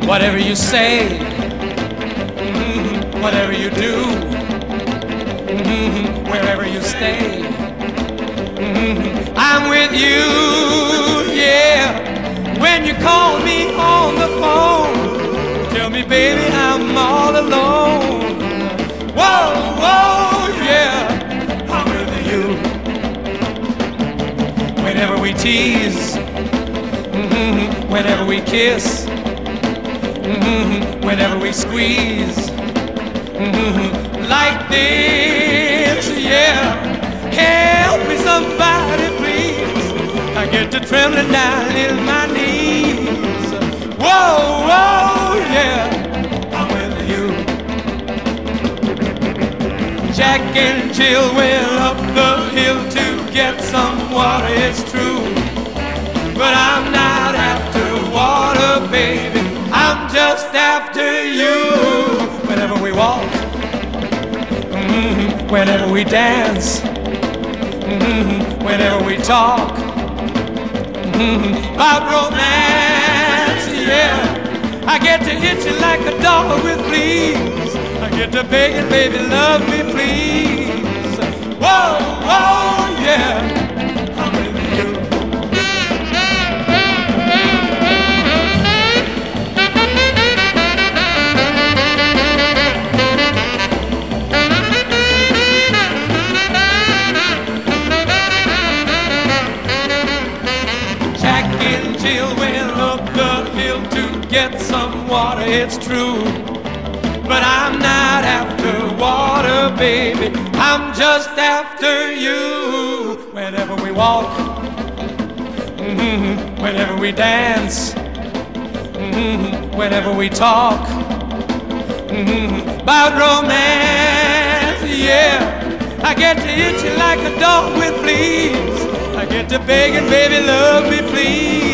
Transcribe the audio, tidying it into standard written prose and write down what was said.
Whatever you say, whatever you do, wherever you stay, I'm with you, yeah. When you call me on the phone, tell me, baby, I'm all alone. Whoa, whoa, yeah, I'm with you. Whenever we tease, whenever we kiss, whenever we squeeze, like this, yeah. Help me somebody, please. I get to trembling down in my knees. Whoa, whoa, yeah, I'm with you. Jack and Jill went up the hill to get some water, it's true. But I'm not after water, baby, I'm just after you. Whenever we walk, whenever we dance, whenever we talk about romance, yeah. I get to itching like a dog with fleas. I get to begging, baby, love me, please. Whoa, whoa, yeah, I'm with you. Get some water, it's true. But I'm not after water, baby, I'm just after you. Whenever we walk, whenever we dance, whenever we talk about romance, yeah. I get to itching like a dog with fleas. I get to begging, baby, love me, please.